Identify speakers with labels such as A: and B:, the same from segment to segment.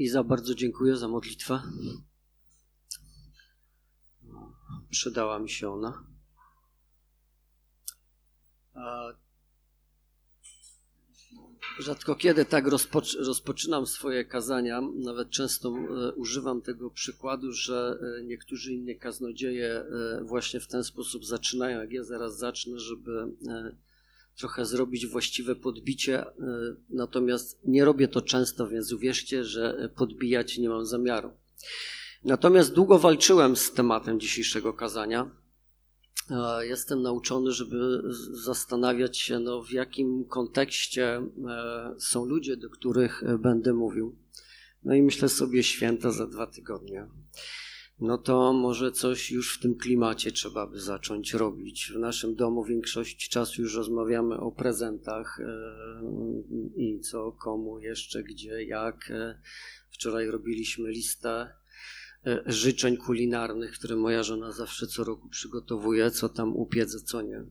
A: Iza, bardzo dziękuję za modlitwę. Przydała mi się ona. Rzadko kiedy tak rozpoczynam swoje kazania. Nawet często używam tego przykładu, że niektórzy inni kaznodzieje właśnie w ten sposób zaczynają, jak ja zaraz zacznę, żeby trochę zrobić właściwe podbicie. Natomiast nie robię to często, więc uwierzcie, że podbijać nie mam zamiaru. Natomiast długo walczyłem z tematem dzisiejszego kazania. Jestem nauczony, żeby zastanawiać się, w jakim kontekście są ludzie, do których będę mówił. I myślę sobie, święta za 2 tygodnie. To może coś już w tym klimacie trzeba by zacząć robić. W naszym domu większość czasu już rozmawiamy o prezentach i co, komu, jeszcze, gdzie, jak. Wczoraj robiliśmy listę życzeń kulinarnych, które moja żona zawsze co roku przygotowuje, co tam upiec, co nie.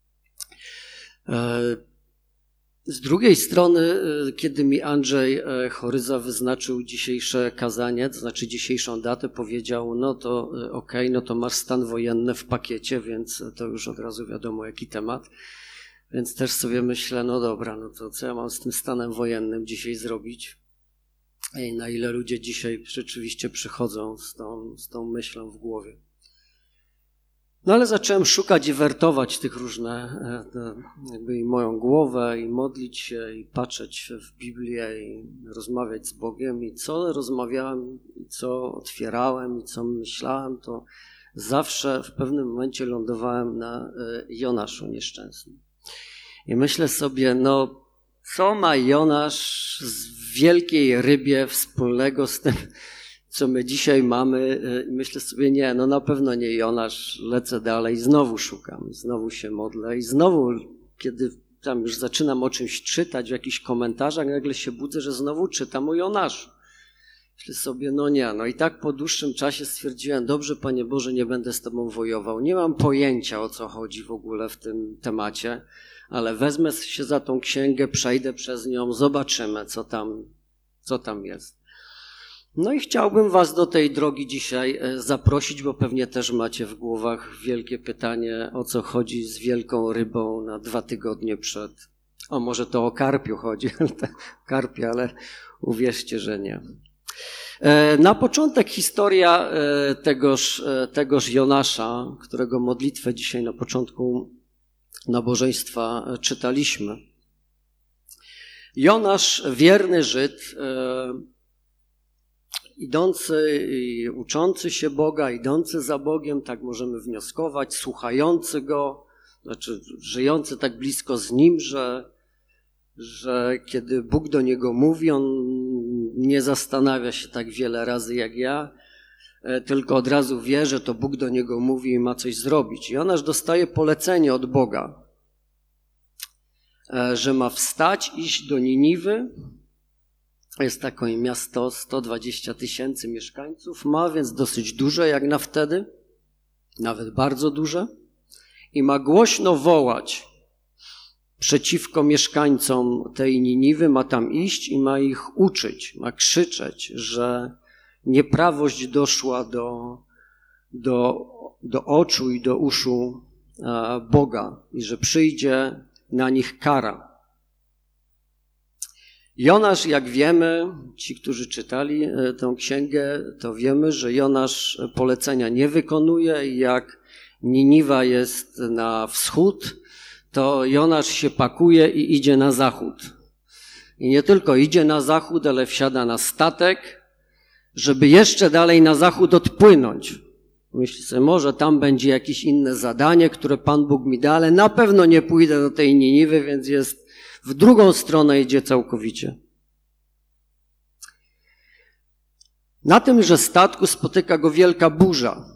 A: Z drugiej strony, kiedy mi Andrzej Choryza wyznaczył dzisiejsze kazanie, to znaczy dzisiejszą datę, powiedział, to masz stan wojenny w pakiecie, więc to już od razu wiadomo, jaki temat. Więc też sobie myślę, dobra, to co ja mam z tym stanem wojennym dzisiaj zrobić? I na ile ludzie dzisiaj rzeczywiście przychodzą z tą myślą w głowie. Ale zacząłem szukać i wertować tych różne, jakby i moją głowę, i modlić się, i patrzeć w Biblię, i rozmawiać z Bogiem. I co rozmawiałem, i co otwierałem, i co myślałem, to zawsze w pewnym momencie lądowałem na Jonaszu nieszczęsnym. I myślę sobie, co ma Jonasz z wielkiej rybie wspólnego z tym, co my dzisiaj mamy? I myślę sobie, na pewno nie Jonasz, lecę dalej, znowu szukam, znowu się modlę i znowu, kiedy tam już zaczynam o czymś czytać, w jakichś komentarzach, nagle się budzę, że znowu czytam o Jonaszu. Myślę sobie, i tak po dłuższym czasie stwierdziłem, dobrze, Panie Boże, nie będę z Tobą wojował, nie mam pojęcia, o co chodzi w ogóle w tym temacie, ale wezmę się za tą księgę, przejdę przez nią, zobaczymy, co tam jest. I chciałbym Was do tej drogi dzisiaj zaprosić, bo pewnie też macie w głowach wielkie pytanie, o co chodzi z wielką rybą na 2 tygodnie przed. Może to o karpiu chodzi, ale uwierzcie, że nie. Na początek historia tegoż Jonasza, którego modlitwę dzisiaj na początku nabożeństwa czytaliśmy. Jonasz, wierny Żyd, idący i uczący się Boga, idący za Bogiem, tak możemy wnioskować, słuchający Go, znaczy żyjący tak blisko z Nim, że kiedy Bóg do niego mówi, on nie zastanawia się tak wiele razy jak ja, tylko od razu wie, że to Bóg do niego mówi i ma coś zrobić. Jonasz dostaje polecenie od Boga, że ma wstać, iść do Niniwy. Jest takie miasto, 120 000 mieszkańców ma, więc dosyć duże jak na wtedy, nawet bardzo duże. I ma głośno wołać przeciwko mieszkańcom tej Niniwy, ma tam iść i ma ich uczyć, ma krzyczeć, że nieprawość doszła do oczu i do uszu Boga i że przyjdzie na nich kara. Jonasz, jak wiemy, ci, którzy czytali tę księgę, to wiemy, że Jonasz polecenia nie wykonuje i jak Niniwa jest na wschód, to Jonasz się pakuje i idzie na zachód. I nie tylko idzie na zachód, ale wsiada na statek, żeby jeszcze dalej na zachód odpłynąć. Myśli sobie, może tam będzie jakieś inne zadanie, które Pan Bóg mi da, ale na pewno nie pójdę do tej Niniwy, więc jest w drugą stronę idzie całkowicie. Na tymże statku spotyka go wielka burza.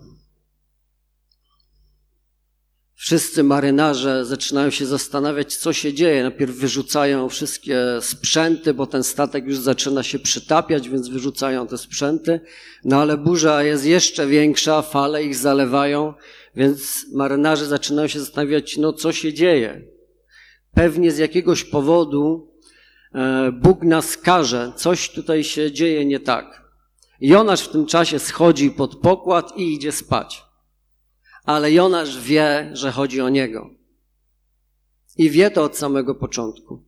A: Wszyscy marynarze zaczynają się zastanawiać, co się dzieje. Najpierw wyrzucają wszystkie sprzęty, bo ten statek już zaczyna się przytapiać, więc wyrzucają te sprzęty. Ale burza jest jeszcze większa, fale ich zalewają, więc marynarze zaczynają się zastanawiać, co się dzieje. Pewnie z jakiegoś powodu Bóg nas karze, coś tutaj się dzieje nie tak. Jonasz w tym czasie schodzi pod pokład i idzie spać. Ale Jonasz wie, że chodzi o niego. I wie to od samego początku.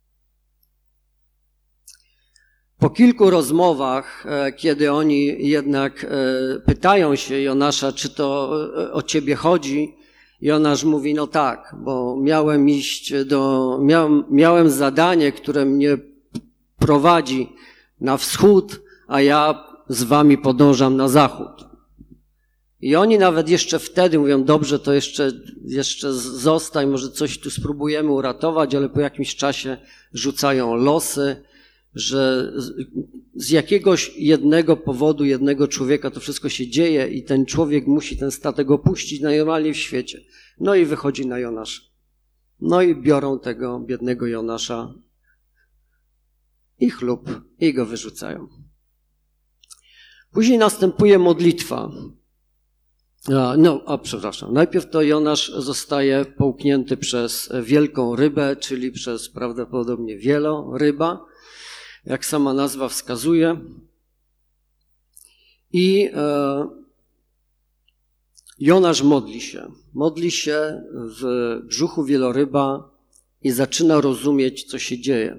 A: Po kilku rozmowach, kiedy oni jednak pytają się Jonasza, czy to o ciebie chodzi, Jonasz mówi, no tak, bo miałem zadanie, które mnie prowadzi na wschód, a ja z wami podążam na zachód. I oni nawet jeszcze wtedy mówią, dobrze, to jeszcze zostań, może coś tu spróbujemy uratować, ale po jakimś czasie rzucają losy, że z jakiegoś jednego powodu, jednego człowieka to wszystko się dzieje i ten człowiek musi ten statek opuścić najnormalniej w świecie. No i wychodzi na Jonasza. No i biorą tego biednego Jonasza i chlub i go wyrzucają. Później następuje modlitwa. Przepraszam. Najpierw to Jonasz zostaje połknięty przez wielką rybę, czyli przez prawdopodobnie wieloryba, jak sama nazwa wskazuje. I Jonasz modli się w brzuchu wieloryba i zaczyna rozumieć, co się dzieje.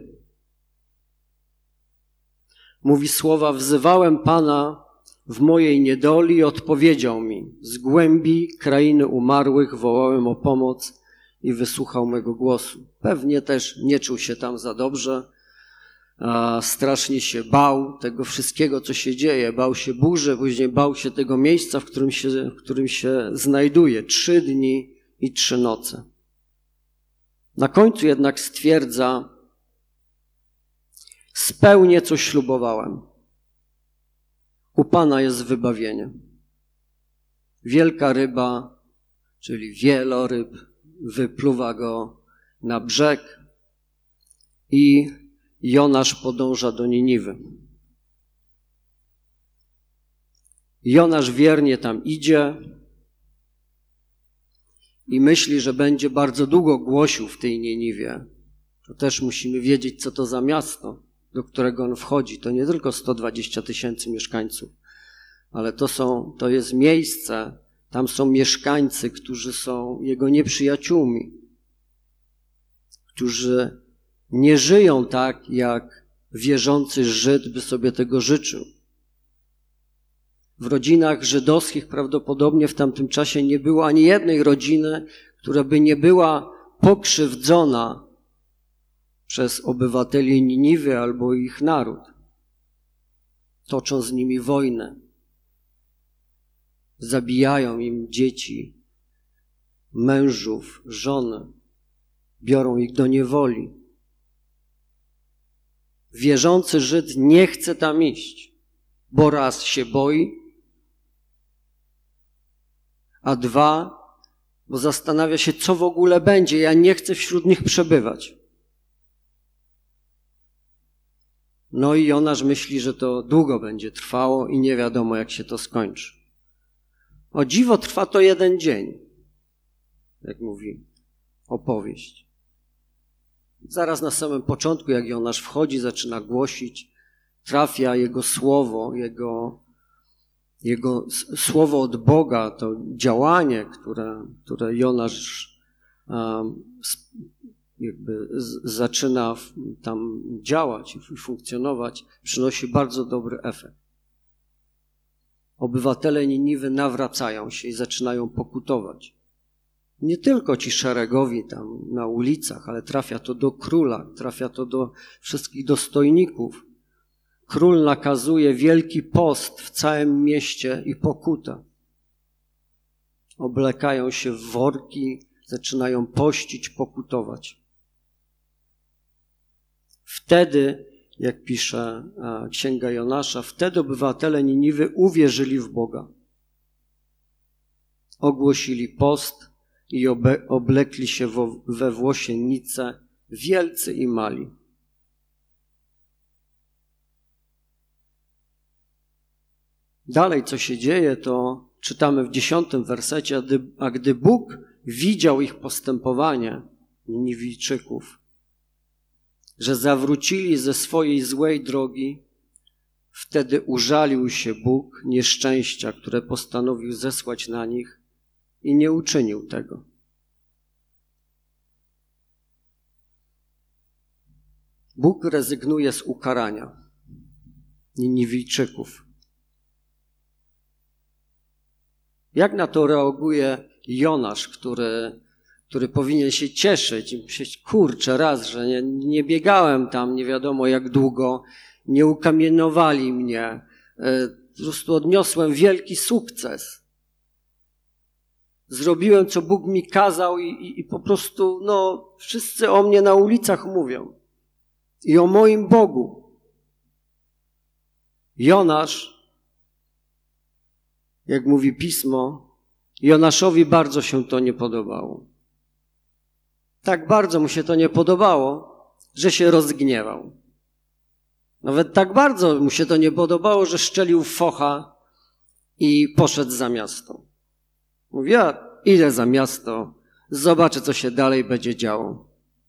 A: Mówi słowa, wzywałem Pana w mojej niedoli i odpowiedział mi. Z głębi krainy umarłych wołałem o pomoc i wysłuchał mego głosu. Pewnie też nie czuł się tam za dobrze, strasznie się bał tego wszystkiego, co się dzieje. Bał się burzy, później bał się tego miejsca, w którym się znajduje. 3 dni i 3 noce. Na końcu jednak stwierdza, spełnię, co ślubowałem. U Pana jest wybawienie. Wielka ryba, czyli wieloryb, wypluwa go na brzeg i Jonasz podąża do Niniwy. Jonasz wiernie tam idzie i myśli, że będzie bardzo długo głosił w tej Niniwie. To też musimy wiedzieć, co to za miasto, do którego on wchodzi. To nie tylko 120 000 mieszkańców, ale to jest miejsce, tam są mieszkańcy, którzy są jego nieprzyjaciółmi, którzy nie żyją tak, jak wierzący Żyd by sobie tego życzył. W rodzinach żydowskich prawdopodobnie w tamtym czasie nie było ani jednej rodziny, która by nie była pokrzywdzona przez obywateli Niniwy albo ich naród. Toczą z nimi wojnę. Zabijają im dzieci, mężów, żony. Biorą ich do niewoli. Wierzący Żyd nie chce tam iść, bo raz się boi, a 2, bo zastanawia się, co w ogóle będzie. Ja nie chcę wśród nich przebywać. No i Jonasz myśli, że to długo będzie trwało i nie wiadomo, jak się to skończy. O dziwo, trwa to 1 dzień, jak mówi opowieść. Zaraz na samym początku, jak Jonasz wchodzi, zaczyna głosić, trafia jego słowo, jego słowo od Boga, to działanie, które Jonasz jakby zaczyna tam działać i funkcjonować, przynosi bardzo dobry efekt. Obywatele Niniwy nawracają się i zaczynają pokutować. Nie tylko ci szeregowi tam na ulicach, ale trafia to do króla, trafia to do wszystkich dostojników. Król nakazuje wielki post w całym mieście i pokutę. Oblekają się w worki, zaczynają pościć, pokutować. Wtedy, jak pisze Księga Jonasza, wtedy obywatele Niniwy uwierzyli w Boga. Ogłosili post i oblekli się we włosiennice, wielcy i mali. Dalej, co się dzieje, to czytamy w 10 wersecie, a gdy Bóg widział ich postępowanie, Niniwijczyków, że zawrócili ze swojej złej drogi, wtedy użalił się Bóg nieszczęścia, które postanowił zesłać na nich i nie uczynił tego. Bóg rezygnuje z ukarania Niniwijczyków. Jak na to reaguje Jonasz, który powinien się cieszyć i myśleć, kurczę, raz, że nie biegałem tam nie wiadomo jak długo, nie ukamienowali mnie, po prostu odniosłem wielki sukces. Zrobiłem, co Bóg mi kazał i po prostu, wszyscy o mnie na ulicach mówią. I o moim Bogu. Jonasz, jak mówi Pismo, Jonaszowi bardzo się to nie podobało. Tak bardzo mu się to nie podobało, że się rozgniewał. Nawet tak bardzo mu się to nie podobało, że szczelił focha i poszedł za miasto. Mówi, ja idę za miasto, zobaczę, co się dalej będzie działo.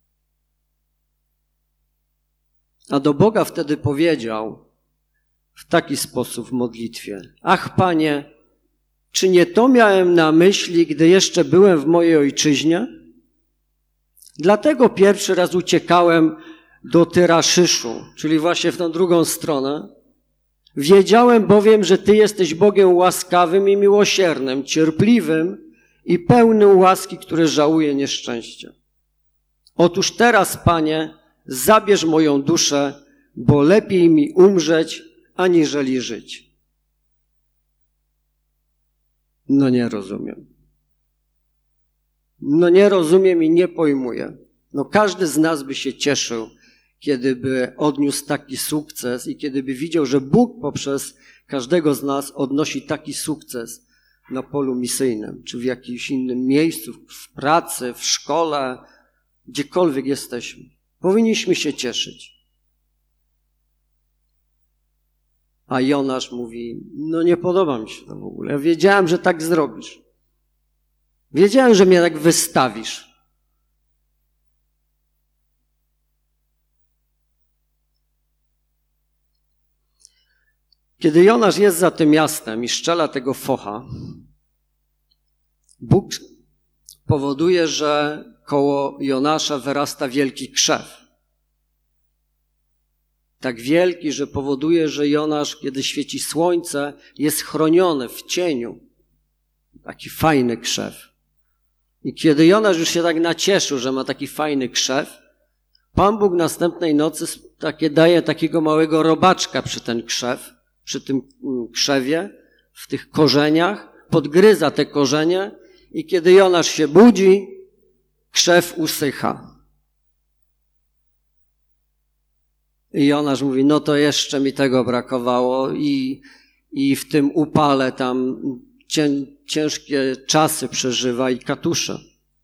A: A do Boga wtedy powiedział w taki sposób w modlitwie: ach, Panie, czy nie to miałem na myśli, gdy jeszcze byłem w mojej ojczyźnie? Dlatego pierwszy raz uciekałem do Tyraszyszu, czyli właśnie w tą drugą stronę. Wiedziałem bowiem, że Ty jesteś Bogiem łaskawym i miłosiernym, cierpliwym i pełnym łaski, który żałuje nieszczęścia. Otóż teraz, Panie, zabierz moją duszę, bo lepiej mi umrzeć, aniżeli żyć. Nie rozumiem. Nie rozumiem i nie pojmuję. Każdy z nas by się cieszył, kiedy by odniósł taki sukces i kiedy by widział, że Bóg poprzez każdego z nas odnosi taki sukces na polu misyjnym, czy w jakimś innym miejscu, w pracy, w szkole, gdziekolwiek jesteśmy. Powinniśmy się cieszyć. A Jonasz mówi, nie podoba mi się to w ogóle. Ja wiedziałem, że tak zrobisz. Wiedziałem, że mnie tak wystawisz. Kiedy Jonasz jest za tym miastem i strzela tego focha, Bóg powoduje, że koło Jonasza wyrasta wielki krzew. Tak wielki, że powoduje, że Jonasz, kiedy świeci słońce, jest chroniony w cieniu. Taki fajny krzew. I kiedy Jonasz już się tak nacieszył, że ma taki fajny krzew, Pan Bóg następnej nocy daje takiego małego robaczka przy ten krzew, przy tym krzewie, w tych korzeniach, podgryza te korzenie i kiedy Jonasz się budzi, krzew usycha. I Jonasz mówi, to jeszcze mi tego brakowało i w tym upale tam ciężkie czasy przeżywa i katusze.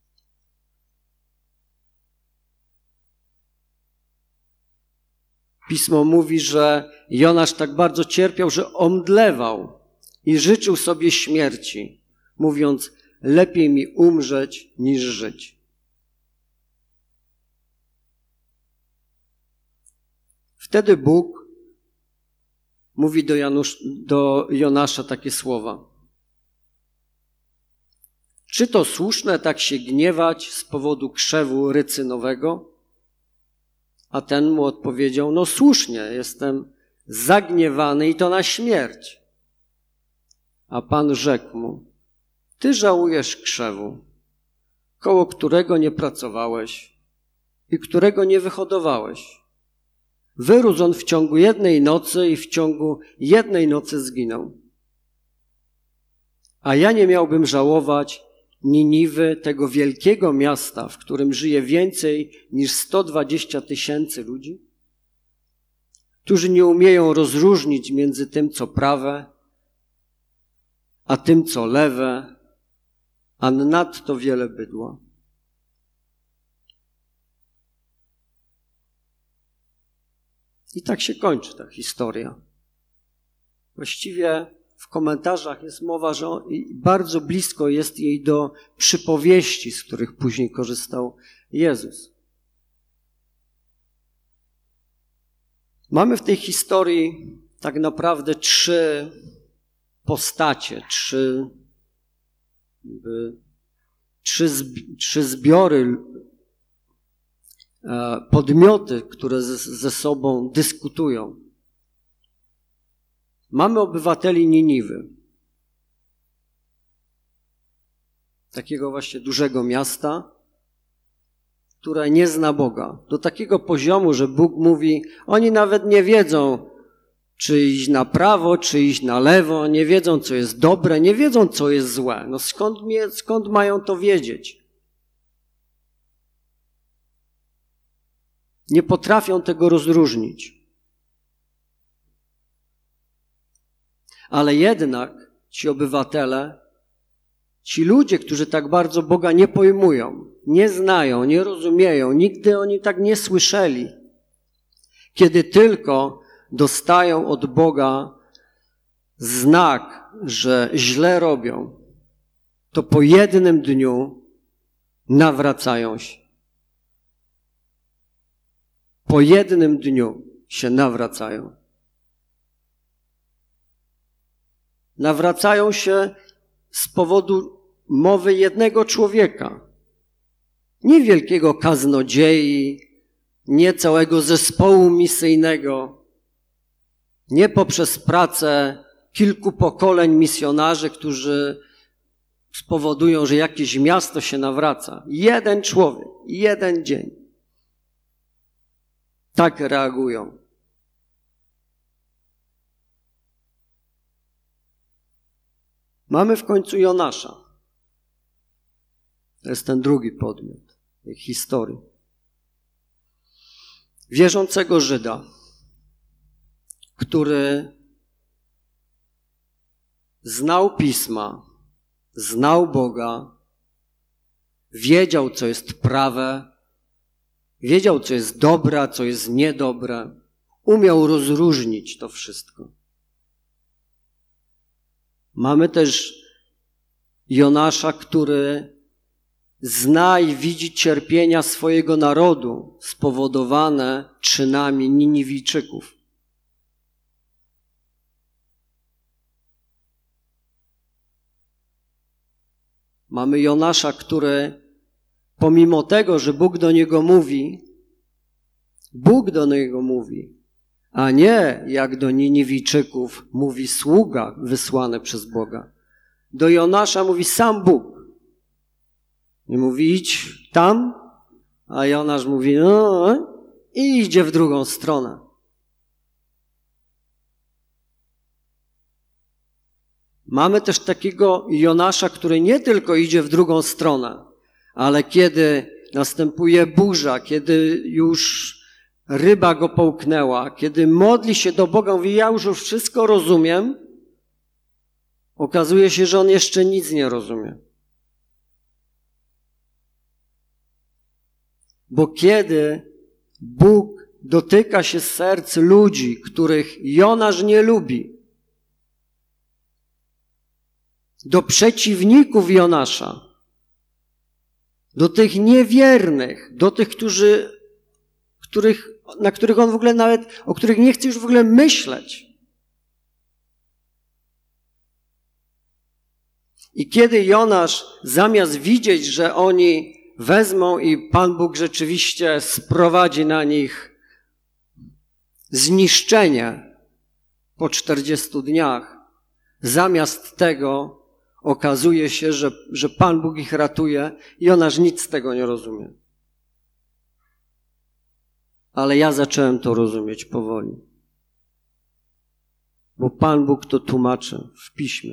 A: Pismo mówi, że Jonasz tak bardzo cierpiał, że omdlewał i życzył sobie śmierci, mówiąc, lepiej mi umrzeć niż żyć. Wtedy Bóg mówi do Jonasza takie słowa. Czy to słuszne tak się gniewać z powodu krzewu rycynowego? A ten mu odpowiedział, słusznie, jestem zagniewany i to na śmierć. A Pan rzekł mu, ty żałujesz krzewu, koło którego nie pracowałeś i którego nie wyhodowałeś. Wyrósł on w ciągu jednej nocy i w ciągu jednej nocy zginął. A ja nie miałbym żałować Niniwy, tego wielkiego miasta, w którym żyje więcej niż 120 000 ludzi, którzy nie umieją rozróżnić między tym, co prawe, a tym, co lewe, a nadto wiele bydła. I tak się kończy ta historia. Właściwie w komentarzach jest mowa, że bardzo blisko jest jej do przypowieści, z których później korzystał Jezus. Mamy w tej historii tak naprawdę trzy postacie, trzy zbiory, podmioty, które ze sobą dyskutują. Mamy obywateli Niniwy, takiego właśnie dużego miasta, które nie zna Boga. Do takiego poziomu, że Bóg mówi, oni nawet nie wiedzą, czy iść na prawo, czy iść na lewo, nie wiedzą, co jest dobre, nie wiedzą, co jest złe. No skąd mają to wiedzieć? Nie potrafią tego rozróżnić. Ale jednak ci obywatele, ci ludzie, którzy tak bardzo Boga nie pojmują, nie znają, nie rozumieją, nigdy oni tak nie słyszeli, kiedy tylko dostają od Boga znak, że źle robią, to po jednym dniu nawracają się. Po jednym dniu się nawracają. Nawracają się z powodu mowy jednego człowieka. Nie wielkiego kaznodziei, nie całego zespołu misyjnego, nie poprzez pracę kilku pokoleń misjonarzy, którzy spowodują, że jakieś miasto się nawraca. Jeden człowiek, jeden dzień. Tak reagują. Mamy w końcu Jonasza. To jest ten drugi podmiot tej historii. Wierzącego Żyda, który znał Pisma, znał Boga, wiedział, co jest prawe, wiedział, co jest dobre, a co jest niedobre, umiał rozróżnić to wszystko. Mamy też Jonasza, który zna i widzi cierpienia swojego narodu spowodowane czynami Niniwijczyków. Mamy Jonasza, który pomimo tego, że Bóg do niego mówi, a nie jak do Niniwijczyków mówi sługa wysłany przez Boga. Do Jonasza mówi sam Bóg. I mówi idź tam, a Jonasz mówi no i idzie w drugą stronę. Mamy też takiego Jonasza, który nie tylko idzie w drugą stronę, ale kiedy następuje burza, kiedy już ryba go połknęła, kiedy modli się do Boga, mówi ja już wszystko rozumiem, okazuje się, że on jeszcze nic nie rozumie. Bo kiedy Bóg dotyka się serc ludzi, których Jonasz nie lubi, do przeciwników Jonasza, do tych niewiernych, do tych, na których on w ogóle nawet, o których nie chce już w ogóle myśleć. I kiedy Jonasz zamiast widzieć, że oni wezmą i Pan Bóg rzeczywiście sprowadzi na nich zniszczenie po 40 dniach, zamiast tego okazuje się, że Pan Bóg ich ratuje i Jonasz nic z tego nie rozumie. Ale ja zacząłem to rozumieć powoli. Bo Pan Bóg to tłumaczy w Piśmie.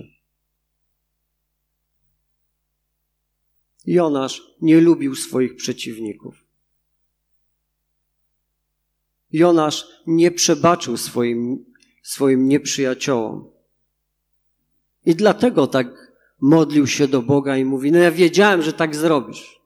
A: Jonasz nie lubił swoich przeciwników. Jonasz nie przebaczył swoim nieprzyjaciołom. I dlatego tak modlił się do Boga i mówi, no ja wiedziałem, że tak zrobisz.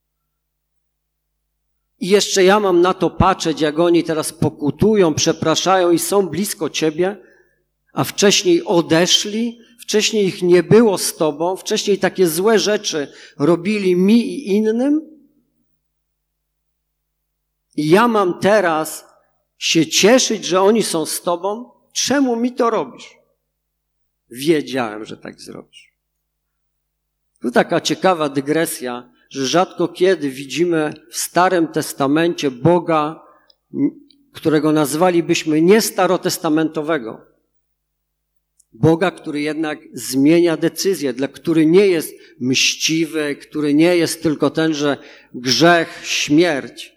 A: I jeszcze ja mam na to patrzeć, jak oni teraz pokutują, przepraszają i są blisko Ciebie, a wcześniej odeszli, wcześniej ich nie było z Tobą, wcześniej takie złe rzeczy robili mi i innym. I ja mam teraz się cieszyć, że oni są z Tobą? Czemu mi to robisz? Wiedziałem, że tak zrobisz. Tu taka ciekawa dygresja, że rzadko kiedy widzimy w Starym Testamencie Boga, którego nazwalibyśmy nie starotestamentowego. Boga, który jednak zmienia decyzję, dla który nie jest mściwy, który nie jest tylko ten, że grzech, śmierć.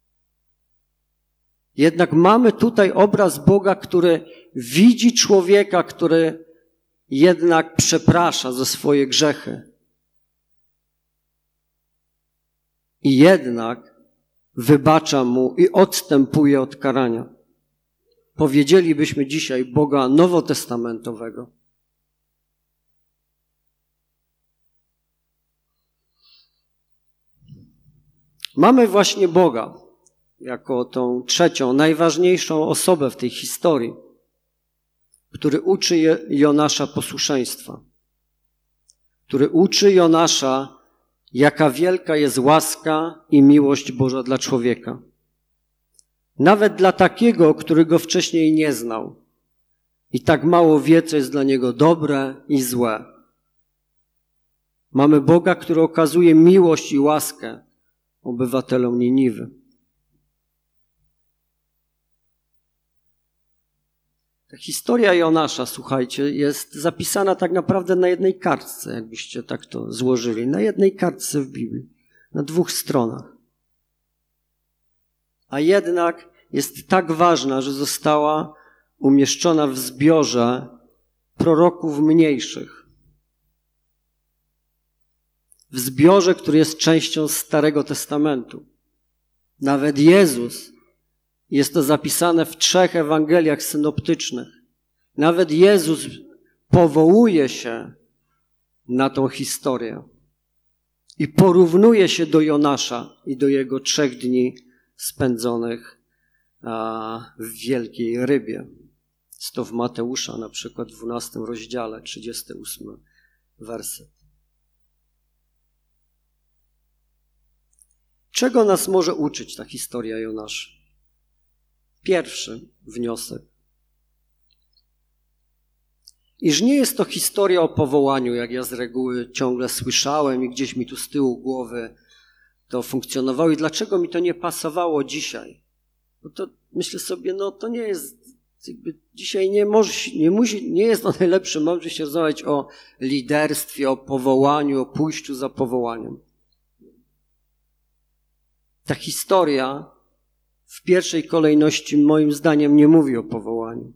A: Jednak mamy tutaj obraz Boga, który widzi człowieka, który jednak przeprasza za swoje grzechy. I jednak wybacza mu i odstępuje od karania. Powiedzielibyśmy dzisiaj Boga nowotestamentowego. Mamy właśnie Boga jako tą trzecią, najważniejszą osobę w tej historii, który uczy Jonasza posłuszeństwa, który uczy Jonasza, jaka wielka jest łaska i miłość Boża dla człowieka. Nawet dla takiego, który go wcześniej nie znał i tak mało wie, co jest dla niego dobre i złe. Mamy Boga, który okazuje miłość i łaskę obywatelom Niniwy. Ta historia Jonasza, słuchajcie, jest zapisana tak naprawdę na jednej kartce, jakbyście tak to złożyli. Na jednej kartce w Biblii, na 2 stronach. A jednak jest tak ważna, że została umieszczona w zbiorze proroków mniejszych. W zbiorze, który jest częścią Starego Testamentu. Nawet Jezus, jest to zapisane w 3 Ewangeliach synoptycznych. Nawet Jezus powołuje się na tą historię i porównuje się do Jonasza i do jego 3 dni spędzonych w wielkiej rybie. Jest to w Mateusza, na przykład w 12 rozdziale, 38 werset. Czego nas może uczyć ta historia Jonasza? Pierwszy wniosek. Iż nie jest to historia o powołaniu, jak ja z reguły ciągle słyszałem i gdzieś mi tu z tyłu głowy to funkcjonowało i dlaczego mi to nie pasowało dzisiaj. No to myślę sobie, no to nie jest, dzisiaj nie jest to najlepszy moment, żeby się rozmawiać o liderstwie, o powołaniu, o pójściu za powołaniem. Ta historia w pierwszej kolejności moim zdaniem nie mówi o powołaniu.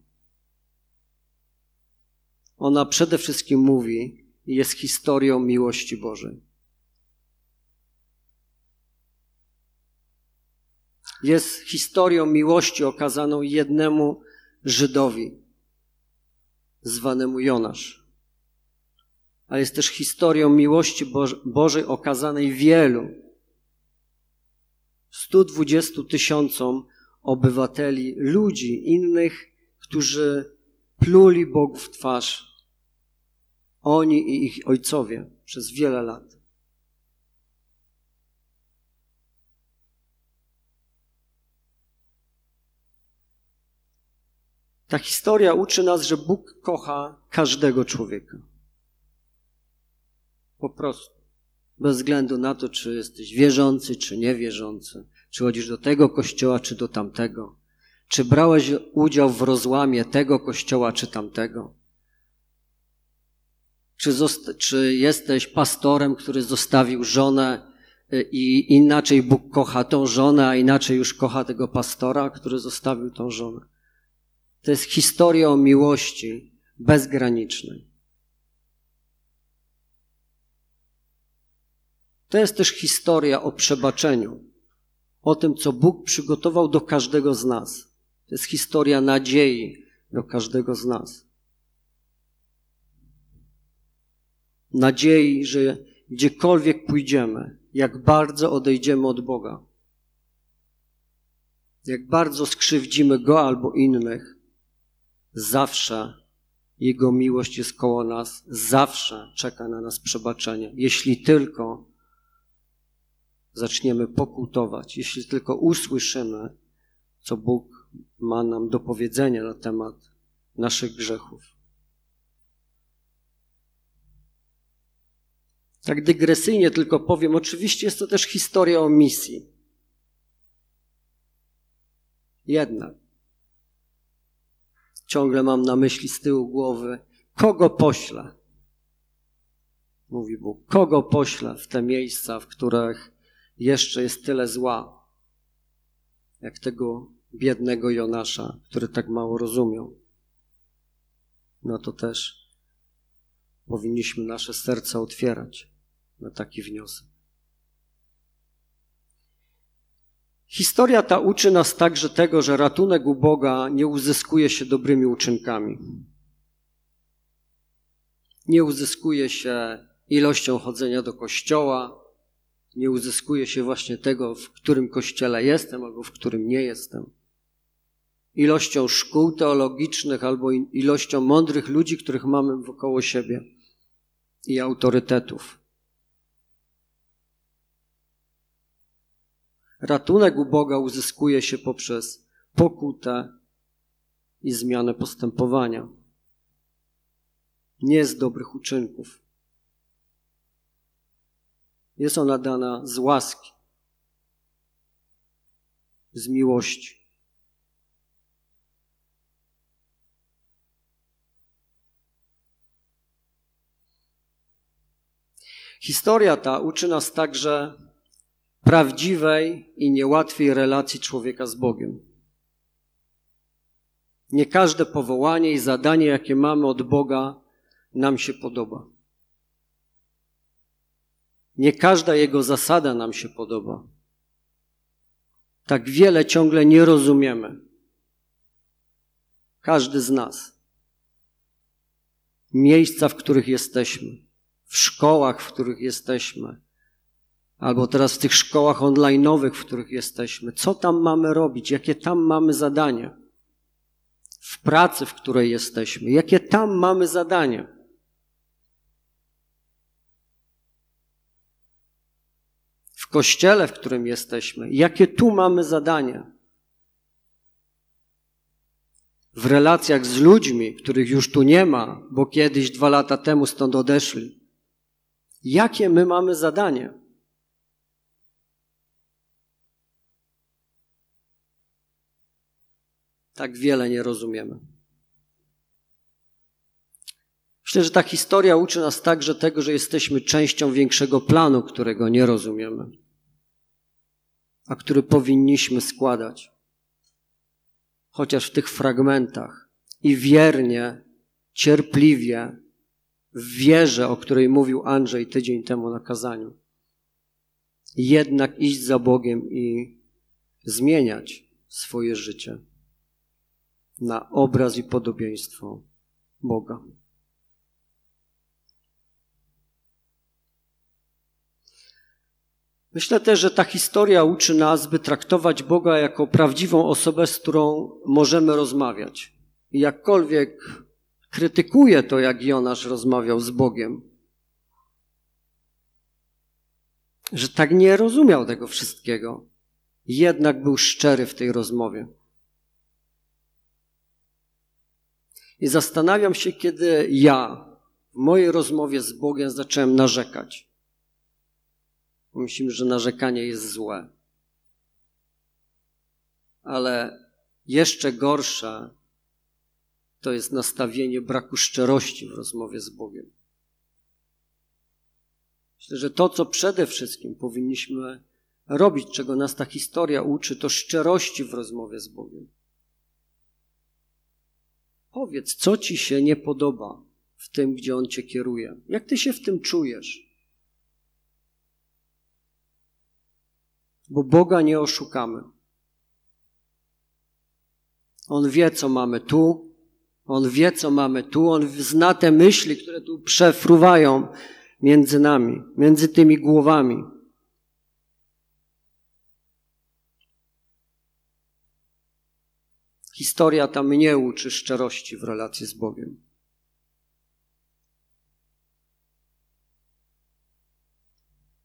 A: Ona przede wszystkim mówi i jest historią miłości Bożej. Jest historią miłości okazaną jednemu Żydowi, zwanemu Jonasz. Ale jest też historią miłości Bożej okazanej wielu, 120 000 obywateli, ludzi innych, którzy pluli Bogu w twarz. Oni i ich ojcowie przez wiele lat. Ta historia uczy nas, że Bóg kocha każdego człowieka. Po prostu. Bez względu na to, czy jesteś wierzący, czy niewierzący, czy chodzisz do tego kościoła, czy do tamtego, czy brałeś udział w rozłamie tego kościoła, czy tamtego, czy jesteś pastorem, który zostawił żonę i inaczej Bóg kocha tą żonę, a inaczej już kocha tego pastora, który zostawił tą żonę. To jest historia o miłości bezgranicznej. To jest też historia o przebaczeniu, o tym, co Bóg przygotował do każdego z nas. To jest historia nadziei do każdego z nas. Nadziei, że gdziekolwiek pójdziemy, jak bardzo odejdziemy od Boga, jak bardzo skrzywdzimy Go albo innych, zawsze Jego miłość jest koło nas, zawsze czeka na nas przebaczenie. Jeśli tylko zaczniemy pokutować, jeśli tylko usłyszymy, co Bóg ma nam do powiedzenia na temat naszych grzechów. Tak dygresyjnie tylko powiem, oczywiście jest to też historia o misji. Jednak ciągle mam na myśli z tyłu głowy, kogo poślę? Mówi Bóg, kogo poślę w te miejsca, w których jeszcze jest tyle zła, jak tego biednego Jonasza, który tak mało rozumiał. No to też powinniśmy nasze serca otwierać na taki wniosek. Historia ta uczy nas także tego, że ratunek u Boga nie uzyskuje się dobrymi uczynkami. Nie uzyskuje się ilością chodzenia do kościoła, nie uzyskuje się właśnie tego, w którym kościele jestem albo w którym nie jestem. Ilością szkół teologicznych albo ilością mądrych ludzi, których mamy wokoło siebie i autorytetów. Ratunek u Boga uzyskuje się poprzez pokutę i zmianę postępowania. Nie z dobrych uczynków. Jest ona dana z łaski, z miłości. Historia ta uczy nas także prawdziwej i niełatwej relacji człowieka z Bogiem. Nie każde powołanie i zadanie, jakie mamy od Boga, nam się podoba. Nie każda Jego zasada nam się podoba. Tak wiele ciągle nie rozumiemy. Każdy z nas. Miejsca, w których jesteśmy, w szkołach, w których jesteśmy, albo teraz w tych szkołach online'owych, w których jesteśmy. Co tam mamy robić? Jakie tam mamy zadanie? W pracy, w której jesteśmy. Jakie tam mamy zadanie? W kościele, w którym jesteśmy. Jakie tu mamy zadanie? W relacjach z ludźmi, których już tu nie ma, bo kiedyś 2 lata temu stąd odeszli. Jakie my mamy zadanie? Tak wiele nie rozumiemy. Myślę, że ta historia uczy nas także tego, że jesteśmy częścią większego planu, którego nie rozumiemy, a który powinniśmy składać. Chociaż w tych fragmentach i wiernie, cierpliwie, w wierze, o której mówił Andrzej tydzień temu na kazaniu, jednak iść za Bogiem i zmieniać swoje życie na obraz i podobieństwo Boga. Myślę też, że ta historia uczy nas, by traktować Boga jako prawdziwą osobę, z którą możemy rozmawiać. I jakkolwiek krytykuję to, jak Jonasz rozmawiał z Bogiem, że tak nie rozumiał tego wszystkiego, jednak był szczery w tej rozmowie. I zastanawiam się, kiedy ja w mojej rozmowie z Bogiem zacząłem narzekać. Myślimy, że narzekanie jest złe. Ale jeszcze gorsze to jest nastawienie braku szczerości w rozmowie z Bogiem. Myślę, że to, co przede wszystkim powinniśmy robić, czego nas ta historia uczy, to szczerości w rozmowie z Bogiem. Powiedz, co ci się nie podoba w tym, gdzie On cię kieruje. Jak ty się w tym czujesz? Bo Boga nie oszukamy. On wie, co mamy tu. On wie, co mamy tu. On zna te myśli, które tu przefruwają między nami, między tymi głowami. Historia ta mnie uczy szczerości w relacji z Bogiem.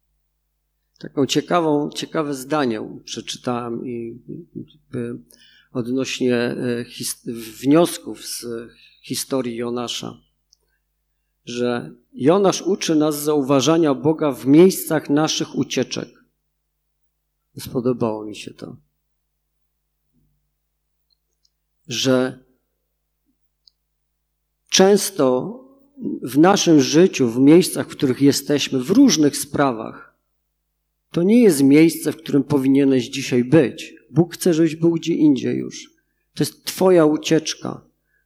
A: Taką ciekawe zdanie przeczytałem i odnośnie wniosków z historii Jonasza, że Jonasz uczy nas zauważania Boga w miejscach naszych ucieczek. Spodobało mi się to. Że często w naszym życiu, w miejscach, w których jesteśmy, w różnych sprawach, to nie jest miejsce, w którym powinieneś dzisiaj być. Bóg chce, żebyś był gdzie indziej już. To jest twoja ucieczka.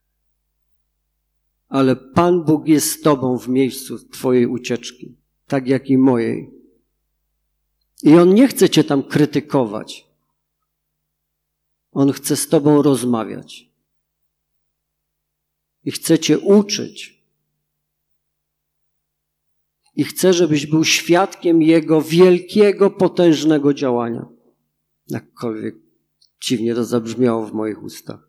A: Ale Pan Bóg jest z tobą w miejscu twojej ucieczki, tak jak i mojej. I On nie chce cię tam krytykować. On chce z tobą rozmawiać. I chce cię uczyć. I chce, żebyś był świadkiem Jego wielkiego, potężnego działania. Jakkolwiek dziwnie to zabrzmiało w moich ustach.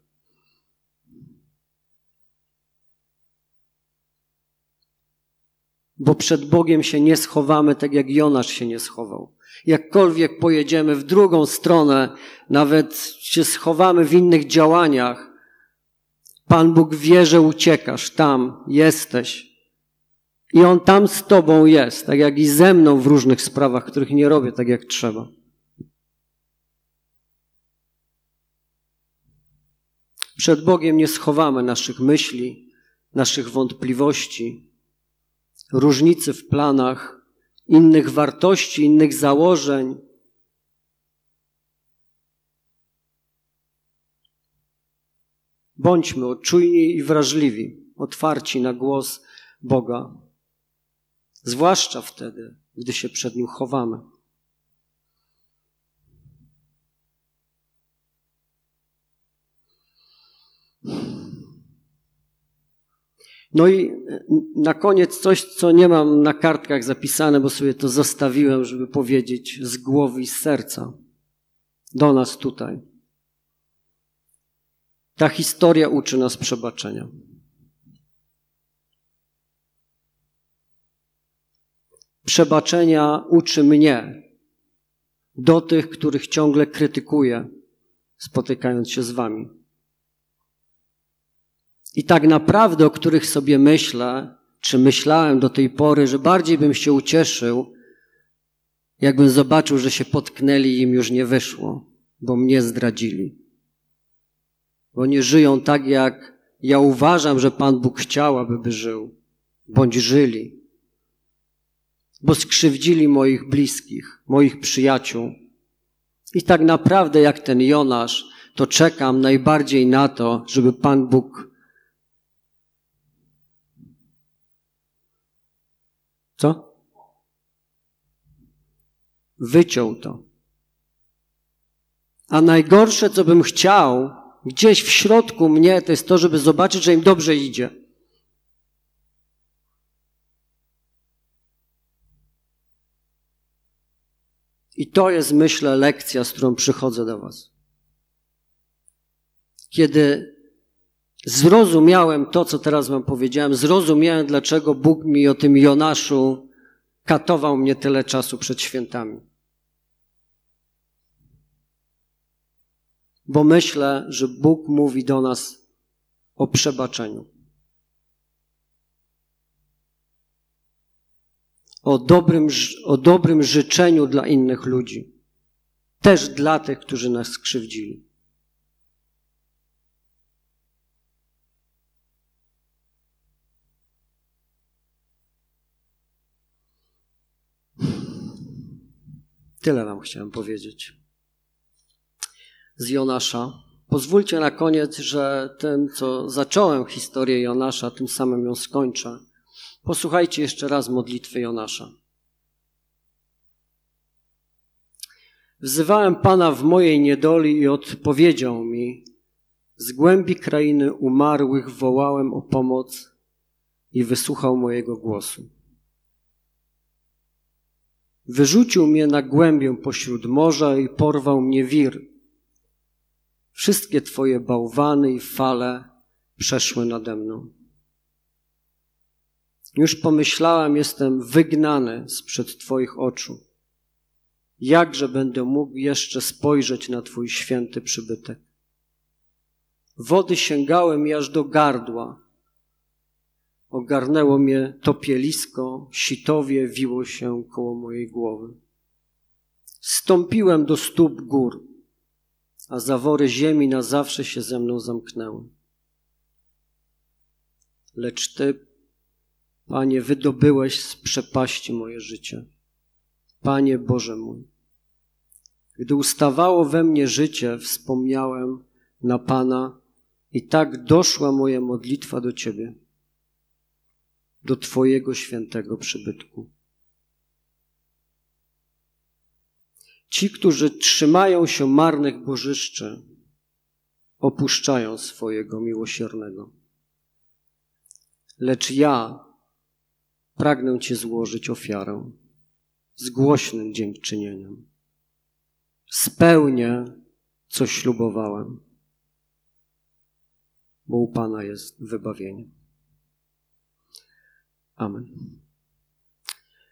A: Bo przed Bogiem się nie schowamy, tak jak Jonasz się nie schował. Jakkolwiek pojedziemy w drugą stronę, nawet się schowamy w innych działaniach, Pan Bóg wie, że uciekasz, tam jesteś. I On tam z tobą jest, tak jak i ze mną w różnych sprawach, których nie robię tak jak trzeba. Przed Bogiem nie schowamy naszych myśli, naszych wątpliwości, różnicy w planach, innych wartości, innych założeń. Bądźmy czujni i wrażliwi, otwarci na głos Boga. Zwłaszcza wtedy, gdy się przed Nim chowamy. No i na koniec coś, co nie mam na kartkach zapisane, bo sobie to zostawiłem, żeby powiedzieć z głowy i z serca do nas tutaj. Ta historia uczy nas przebaczenia. Przebaczenia uczy mnie do tych, których ciągle krytykuję, spotykając się z wami. I tak naprawdę, o których sobie myślę, czy myślałem do tej pory, że bardziej bym się ucieszył, jakbym zobaczył, że się potknęli i im już nie wyszło, bo mnie zdradzili. Bo nie żyją tak, jak ja uważam, że Pan Bóg chciał, aby żył, bądź żyli. Bo skrzywdzili moich bliskich, moich przyjaciół. I tak naprawdę, jak ten Jonasz, to czekam najbardziej na to, żeby Pan Bóg wyciął to. A najgorsze, co bym chciał, gdzieś w środku mnie, to jest to, żeby zobaczyć, że im dobrze idzie. I to jest, myślę, lekcja, z którą przychodzę do was. Kiedy zrozumiałem to, co teraz wam powiedziałem, zrozumiałem, dlaczego Bóg mi o tym Jonaszu katował mnie tyle czasu przed świętami. Bo myślę, że Bóg mówi do nas o przebaczeniu. O dobrym życzeniu dla innych ludzi. Też dla tych, którzy nas skrzywdzili. Tyle wam chciałem powiedzieć z Jonasza. Pozwólcie na koniec, że tym, co zacząłem historię Jonasza, tym samym ją skończę. Posłuchajcie jeszcze raz modlitwy Jonasza. Wzywałem Pana w mojej niedoli i odpowiedział mi. Z głębi krainy umarłych wołałem o pomoc i wysłuchał mojego głosu. Wyrzucił mnie na głębię pośród morza i porwał mnie wir. Wszystkie Twoje bałwany i fale przeszły nade mną. Już pomyślałem, jestem wygnany sprzed Twoich oczu. Jakże będę mógł jeszcze spojrzeć na Twój święty przybytek? Wody sięgałem mi aż do gardła. Ogarnęło mnie topielisko, sitowie wiło się koło mojej głowy. Stąpiłem do stóp gór, a zawory ziemi na zawsze się ze mną zamknęły. Lecz Ty, Panie, wydobyłeś z przepaści moje życie. Panie Boże mój, gdy ustawało we mnie życie, wspomniałem na Pana i tak doszła moja modlitwa do Ciebie, do Twojego świętego przybytku. Ci, którzy trzymają się marnych bożyszczy, opuszczają swojego miłosiernego. Lecz ja pragnę Ci złożyć ofiarę z głośnym dziękczynieniem. Spełnię, co ślubowałem, bo u Pana jest wybawienie. Amen.